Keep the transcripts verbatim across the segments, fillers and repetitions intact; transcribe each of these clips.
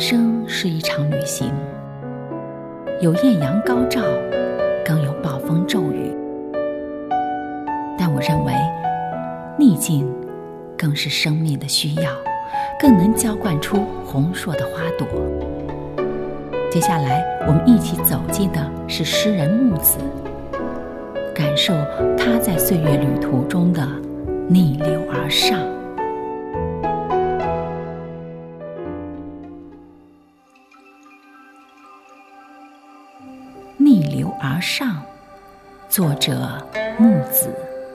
生是一场旅行，有艳阳高照，更有暴风骤雨。但我认为，逆境更是生命的需要，更能浇灌出红硕的花朵。接下来，我们一起走进的是诗人木子，感受他在岁月旅途中的逆流而上。逆流而上，作者木子。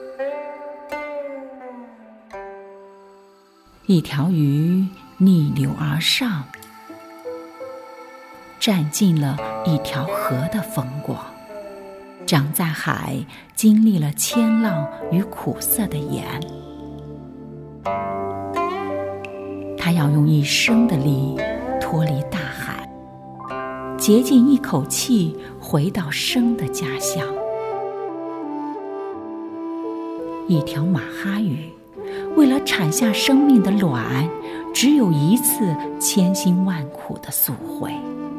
一条鱼逆流而上，占尽了一条河的风光，长在海，经历了千浪与苦涩的盐。他要用一生的力脱离大海，竭尽一口气回到生的家乡。一条马哈鱼为了产下生命的卵，只有一次千辛万苦的溯回。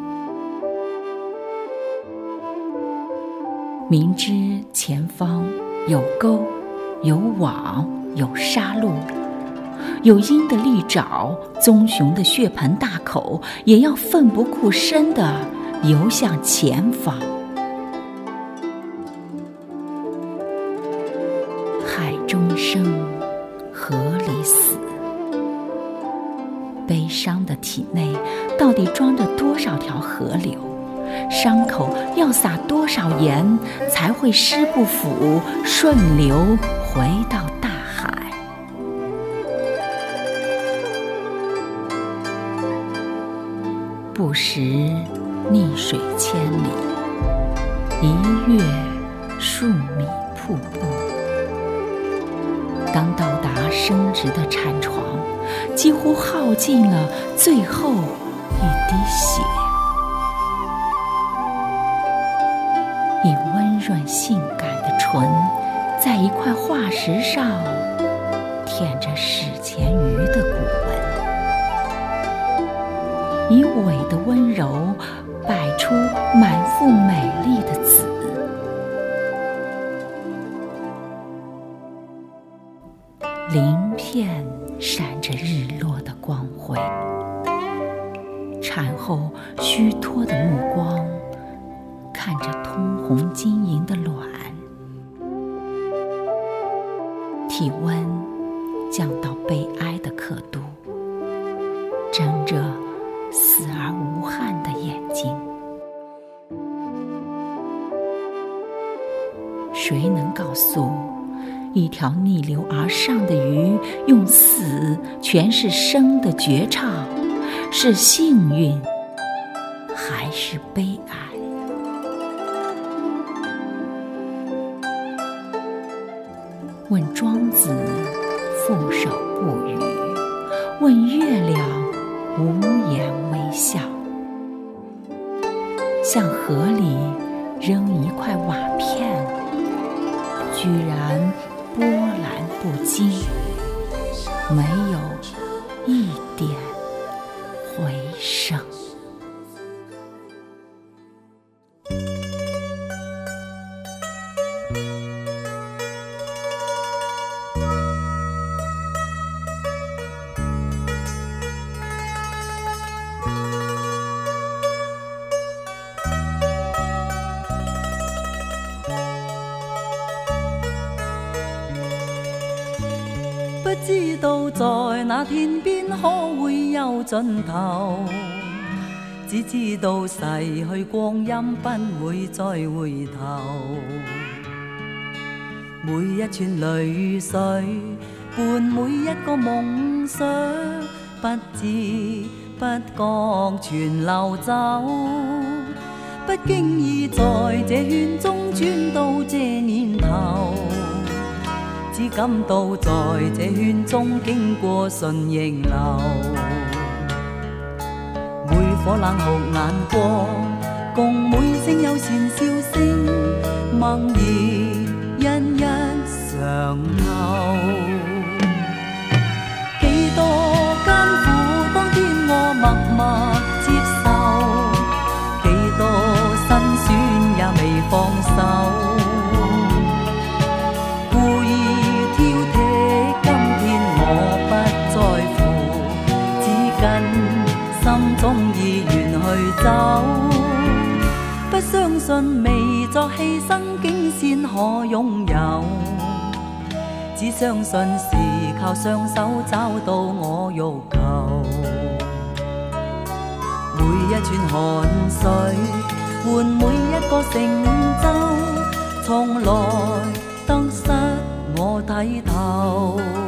明知前方有沟，有网，有杀戮，有鹰的利爪，棕熊的血盆大口，也要奋不顾身地游向前方。海中生，河里死。悲伤的体内到底装着多少条河流？伤口要撒多少盐，才会湿不腐，顺流回到大海？不识逆水千里，一跃数米瀑布。当到达生殖的产床，几乎耗尽了最后一滴血。一温润性感的唇，在一块化石上舔着史前鱼的骨纹，以尾的温柔摆出满腹美丽的籽。鳞片闪着日落的光辉，产后虚脱的目光看着通红晶莹的卵，体温降到悲哀的刻度，睁着死而无憾的眼睛。谁能告诉一条逆流而上的鱼，用死诠释生的绝唱，是幸运还是悲哀？问庄子负手不语，问月亮无言微笑。向河里扔一块瓦片，居然波澜不惊，没有一点回声。 不知道在那天边可會有盡頭，只知道逝去光陰不會再回頭。每一串淚水伴每一個夢想，不知不覺全流走，不經意在這圈中轉到這年頭，只感到在這圈中經過順逆流，每顆冷酷眼光，共每聲友善笑聲，默然一一嘗透。幾多艱苦，當天我默默信未作犧牲，竟先可擁有。只相信是靠雙手找到我欲求。每一串汗水換每一個成就，從來得失我睇透。